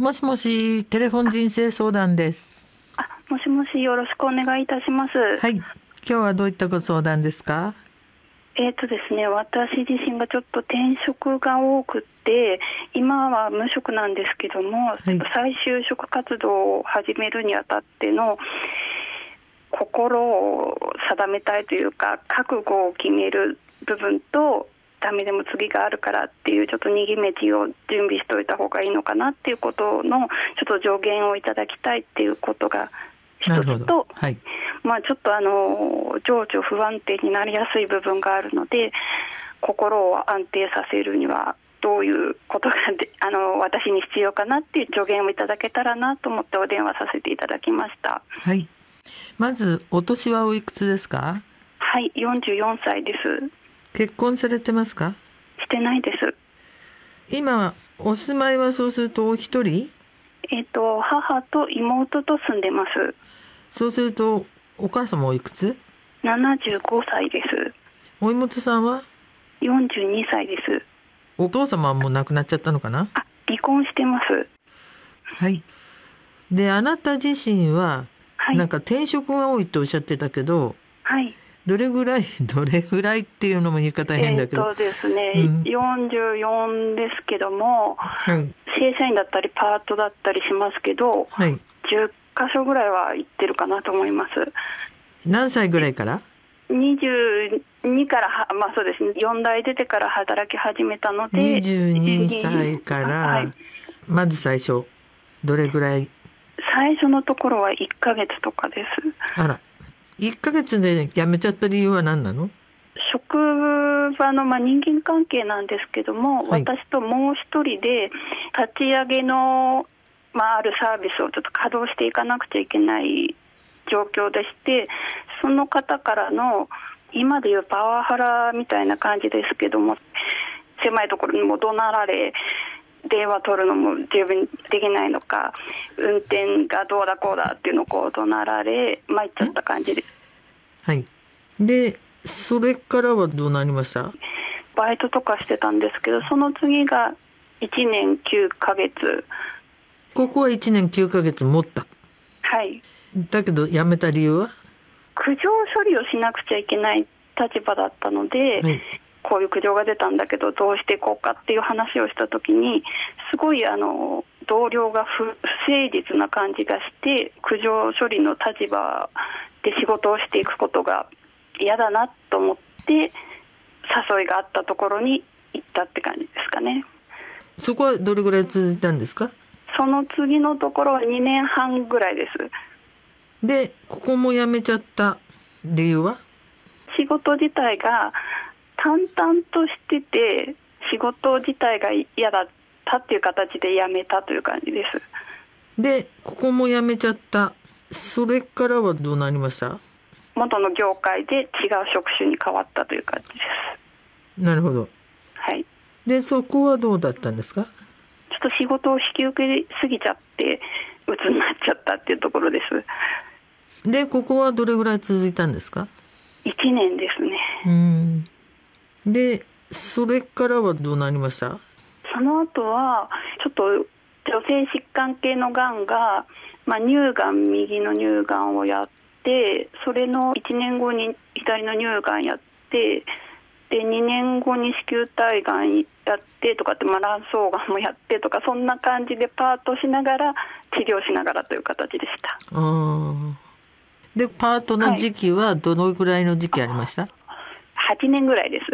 もしもし、テレフォン人生相談です。 もしもし、よろしくお願いいたします。 はい。今日はどういったご相談ですか？ ですね、私自身がちょっと転職が多くて、今は無職なんですけども、再就職活動を始めるにあたっての心を定めたいというか、覚悟を決める部分と、ダメでも次があるからっていうちょっと逃げ道を準備しておいた方がいいのかなっていうことのちょっと助言をいただきたいっていうことが一つと、ちょっと情緒不安定になりやすい部分があるので、心を安定させるにはどういうことが私に必要かなっていう助言をいただけたらなと思ってお電話させていただきました。 はい。まずお年はおいくつですか？ はい、44歳です。 結婚されてますか？ してないです。 今お住まいはそうするとお一人？ 母と妹と住んでます。 そうするとお母様おいくつ ？75歳です。 お妹さんは 42歳です。 お父様はもう亡くなっちゃったのかな？ 離婚してます。 はい。で、あなた自身は、なんか転職が多いとおっしゃってたけど、 はい、 どれぐらいっていうのも言い方変だけど、 ですね、44ですけども、正社員だったりパートだったりしますけど、10箇所ぐらいは行ってるかなと思います。 何歳ぐらいから？ 22から、そうですね、4代出てから働き始めたので、 22歳から、まず最初どれぐらい？ 最初のところは1ヶ月とかです。 あら、1ヶ月で辞めちゃった理由は何なの？ 職場の人間関係なんですけども、私ともう一人で立ち上げの、あるサービスをちょっと稼働していかなくちゃいけない状況でして、その方からの今でいうパワハラみたいな感じですけども、狭いところにも怒鳴られ、電話取るのも十分できないのか、運転がどうだこうだっていうのを怒鳴られ、参っちゃった感じです。 はい。で、それからはどうなりました？ バイトとかしてたんですけど、その次が1年9ヶ月。 ここは1年9ヶ月持った。 はい。 だけど辞めた理由は？ 苦情処理をしなくちゃいけない立場だったので、こういう苦情が出たんだけどどうしていこうかっていう話をした時に、すごい同僚が不誠実な感じがして、苦情処理の立場で仕事をしていくことが嫌だなと思って誘いがあったところに行ったって感じですかね。 そこはどれぐらい続いたんですか？ その次のところは2年半ぐらいです。 で、ここも辞めちゃった理由は？ 仕事自体が淡々としてて、仕事自体が嫌だったっていう形で辞めたという感じです。 で、ここも辞めちゃった。それからはどうなりました？ 元の業界で違う職種に変わったという感じです。 なるほど。 はい。 で、そこはどうだったんですか？ ちょっと仕事を引き受けすぎちゃって鬱になっちゃったっていうところです。 で、ここはどれぐらい続いたんですか ？1年ですね。 で、それからはどうなりました？ その後はちょっと女性疾患系のがんが、乳がん、右の乳がんをやって、それの1年後に左の乳がんやって、で2年後に子宮体がんやってとかって、卵巣がんもやってとか、そんな感じでパートしながら治療しながらという形でした。 で、パートの時期はどのぐらいの時期ありました？ 8 年ぐらいです。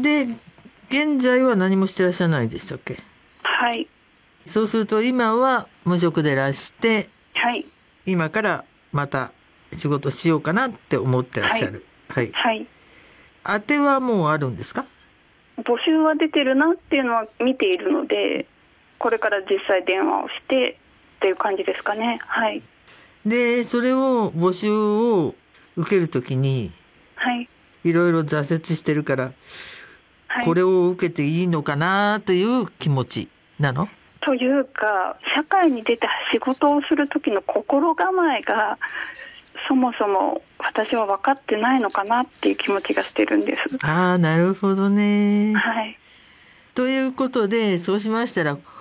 で、現在は何もしてらっしゃらないでしたっけ？ はい。 そうすると今は無職でらして、 はい、 今からまた仕事しようかなって思ってらっしゃる。はい。 はい。 当てはもうあるんですか？ 募集は出てるなっていうのは見ているので、これから実際電話をしてっていう感じですかね。はい。 で、それを募集を受けるときに、いろいろ挫折してるから、これを受けていいのかなという気持ちなの？ というか、社会に出て仕事をする時の心構えがそもそも私は分かってないのかなっていう気持ちがしてるんです。 なるほどね。 はい。 ということで、そうしましたら、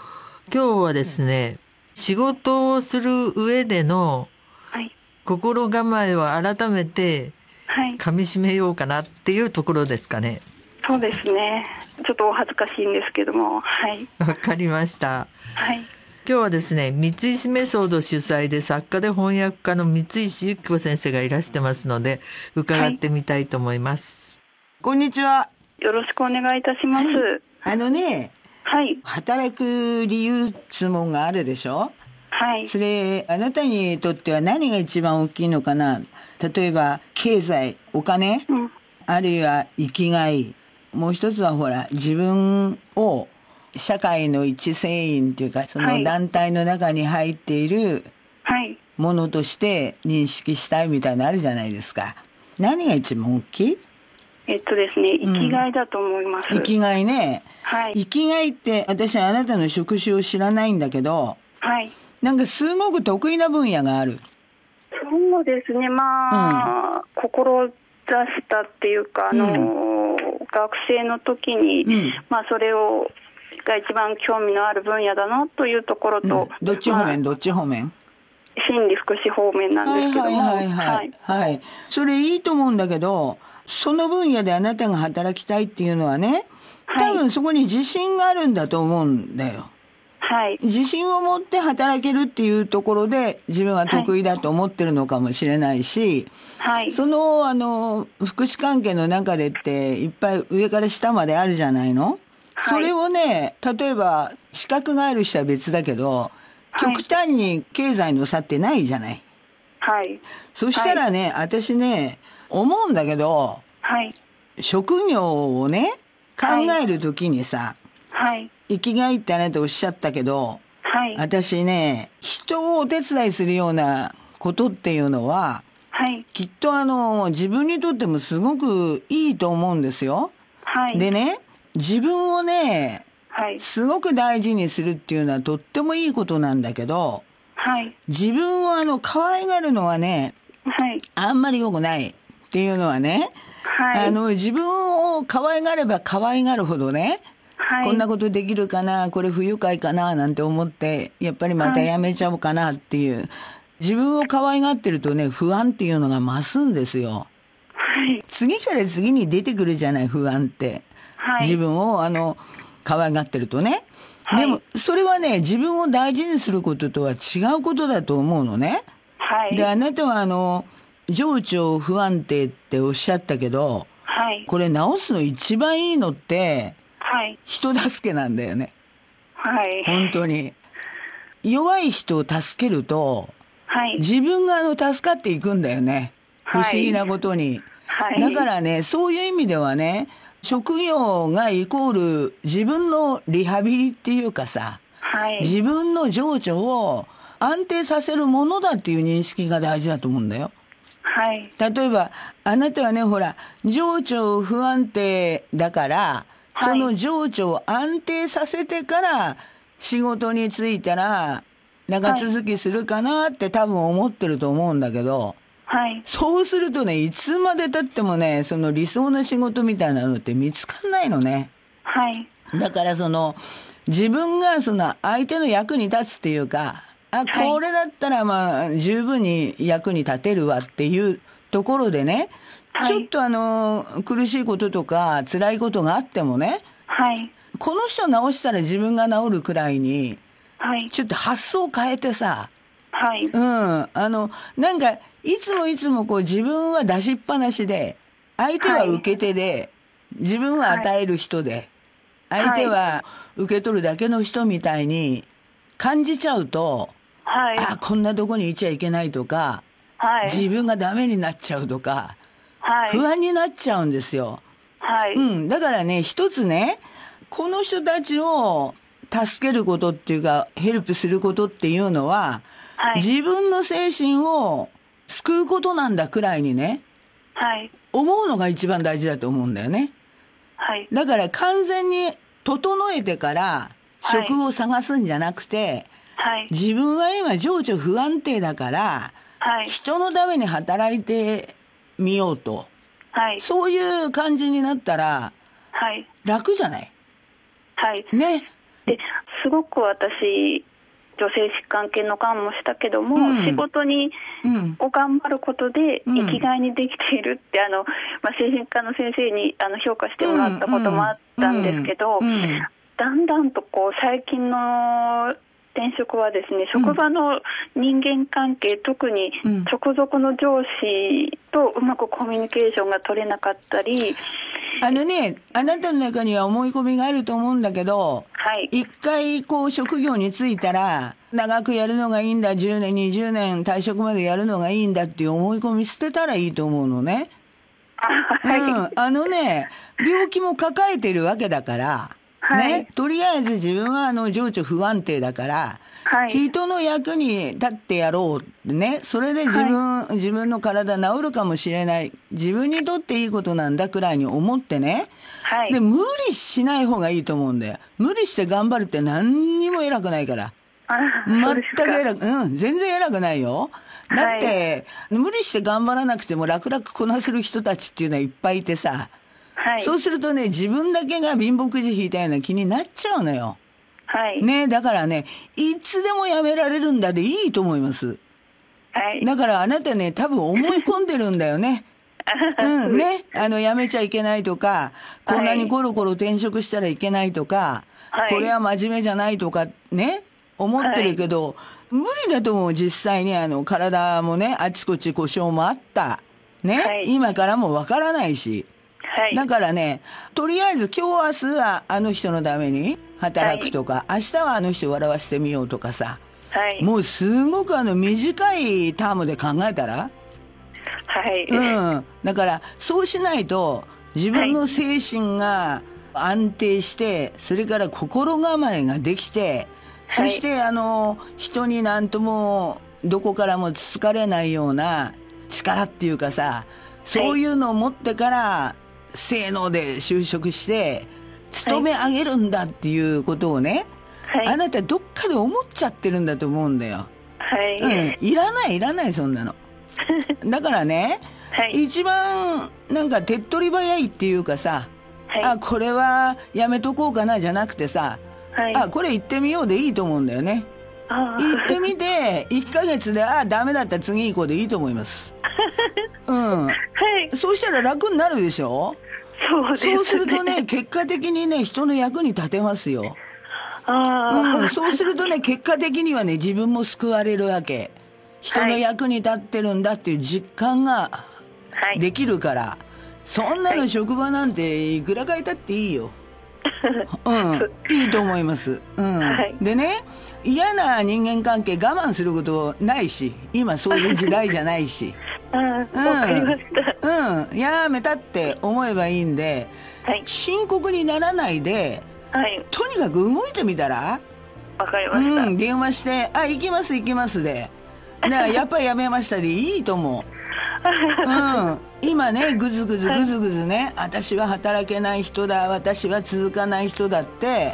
今日はですね、仕事をする上での心構えを改めて噛み締めようかなっていうところですかね。 そうですね。ちょっとお恥ずかしいんですけども、はい。 わかりました。 はい。 今日はですね、三石メソード主催で作家で翻訳家の三石由紀子先生がいらしてますので、伺ってみたいと思います。 こんにちは。 よろしくお願いいたします。はい。 働く理由質問があるでしょ。 はい。 それ、あなたにとっては何が一番大きいのかな。例えば、経済、お金、あるいは生きがい。もう一つはほら、自分を社会の一成員というか、その団体の中に入っているものとして認識したいみたいなのあるじゃないですか。何が一番大きい？ ですね、生きがいだと思います。 生きがいね。 はい。 生きがいって私はあなたの職種を知らないんだけど、 はい。 なんかすごく得意な分野がある。 そうですね、志したっていうか、学生の時に、それが一番興味のある分野だなというところと、 どっち方面、どっち方面？ 心理福祉方面なんですけども、 はい。それいいと思うんだけど、その分野であなたが働きたいっていうのはね、多分そこに自信があるんだと思うんだよ。 はい。 自信を持って働けるっていうところで自分は得意だと思ってるのかもしれないし、 はい。 その福祉関係の中でっていっぱい上から下まであるじゃないの。それをね、例えば資格がある人は別だけど、極端に経済の差ってないじゃない。 はい。 そしたらね、私ね、思うんだけど、職業をね、考えるときにさ、生きがいってあなたおっしゃったけど、私ね、人をお手伝いするようなことっていうのは、きっと自分にとってもすごくいいと思うんですよ。でね、自分をね、すごく大事にするっていうのはとってもいいことなんだけど、自分を可愛がるのはね、あんまり良くないっていうのはね、自分を可愛がれば可愛がるほどね、こんなことできるかな、これ不愉快かななんて思ってやっぱりまたやめちゃおうかなっていう、自分を可愛がってるとね、不安っていうのが増すんですよ。次から次に出てくるじゃない、不安って。自分を可愛がってるとね。でもそれはね、自分を大事にすることとは違うことだと思うのね。で、あなたは情緒不安定っておっしゃったけど、これ治すの一番いいのって、人助けなんだよね。本当に。弱い人を助けると、自分が助かっていくんだよね。不思議なことに。だからね、そういう意味ではね、職業がイコール自分のリハビリっていうかさ、自分の情緒を安定させるものだっていう認識が大事だと思うんだよ。例えばあなたはね、ほら、情緒不安定だから、その情緒を安定させてから仕事に就いたら長続きするかなって多分思ってると思うんだけど、そうするとね、いつまで経ってもね、その理想の仕事みたいなのって見つかんないのね。だから自分が相手の役に立つっていうか、これだったら十分に役に立てるわっていうところでね、ちょっと苦しいこととか辛いことがあってもね、この人治したら自分が治るくらいに、ちょっと発想を変えてさ、なんかいつもこう自分は出しっぱなしで、相手は受け手で、自分は与える人で、相手は受け取るだけの人みたいに感じちゃうと、こんなとこにいちゃいけないとか、自分がダメになっちゃうとか、不安になっちゃうんですよ。だからね、一つね、この人たちを助けることっていうか、ヘルプすることっていうのは、自分の精神を救うことなんだくらいにね、思うのが一番大事だと思うんだよね。だから完全に整えてから職を探すんじゃなくて、自分は今情緒不安定だから、人のために働いてみようと、そういう感じになったら、楽じゃない。ね。 ですごく私女性疾患系のがんもしたけども、仕事を頑張ることで生きがいにできているって、精神科の先生に評価してもらったこともあったんですけど、だんだんと最近の転職はですね、職場の人間関係、特に直属の上司とうまくコミュニケーションが取れなかったり、 あなたの中には思い込みがあると思うんだけど、一回職業に就いたら長くやるのがいいんだ、10年20年退職までやるのがいいんだっていう思い込み捨てたらいいと思うのね。病気も抱えてるわけだから、とりあえず自分は情緒不安定だから、人の役に立ってやろうってね、それで自分の体治るかもしれない、自分にとっていいことなんだくらいに思ってね、で無理しない方がいいと思うんだよ。無理して頑張るって何にも偉くないから。全く全然偉くないよ。だって、無理して頑張らなくても楽々こなせる人たちっていうのはいっぱいいてさ、そうするとね、自分だけが貧乏くじ引いたような気になっちゃうのよ。だからね、いつでもやめられるんだでいいと思います。だからあなたね、多分思い込んでるんだよね。やめちゃいけないとか、こんなにコロコロ転職したらいけないとか、これは真面目じゃないとかね、思ってるけど、無理だと思う。実際に体もね、あちこち故障もあった。今からもわからないし。だからね、とりあえず今日明日はあの人のために働くとか、明日はあの人を笑わせてみようとかさ、もうすごく短いタームで考えたら、だからそうしないと自分の精神が安定して、それから心構えができて、そして人になんともどこからもつつかれないような力っていうかさ、そういうのを持ってから性能で就職して勤め上げるんだっていうことをね、あなたどっかで思っちゃってるんだと思うんだよ。いらないそんなの。だからね、一番なんか手っ取り早いっていうかさ、これはやめとこうかなじゃなくてさ、これ行ってみようでいいと思うんだよね。行ってみて1ヶ月でダメだったら次行こうでいいと思います。そうしたら楽になるでしょ。そうするとね、結果的にね、人の役に立てますよ。そうするとね、結果的にはね、自分も救われるわけ。人の役に立ってるんだっていう実感ができるから、そんなの職場なんていくらかいたっていいよ。いいと思います。でね、嫌な人間関係我慢することないし、今そういう時代じゃないし。 わかりました。 やめたって思えばいいんで、深刻にならないで、とにかく動いてみたら。 わかりました。 電話して、行きますで。やっぱりやめましたでいいと思う。今ね、ぐずぐずね、私は働けない人だ、私は続かない人だって、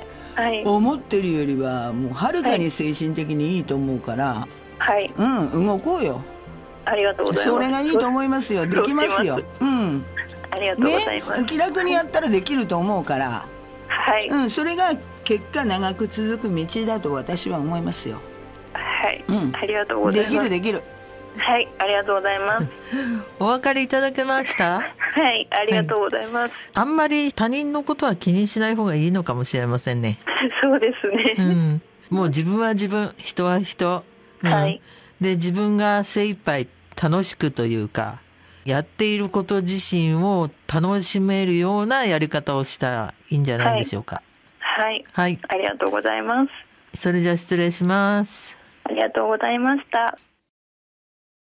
思ってるよりは、もうはるかに精神的にいいと思うから、動こうよ。 ありがとうございます。 それがいいと思いますよ。できますよ。 ありがとうございます。 気楽にやったらできると思うから、それが結果長く続く道だと私は思いますよ。 ありがとうございます。 できる。 ありがとうございます。 お分かりいただけました？ ありがとうございます。 あんまり他人のことは気にしない方がいいのかもしれませんね。 そうですね。 もう自分は自分、人は人。で、自分が精一杯楽しくというか、やっていること自身を楽しめるようなやり方をしたらいいんじゃないでしょうか。 ありがとうございます。 それじゃあ失礼します。 ありがとうございました。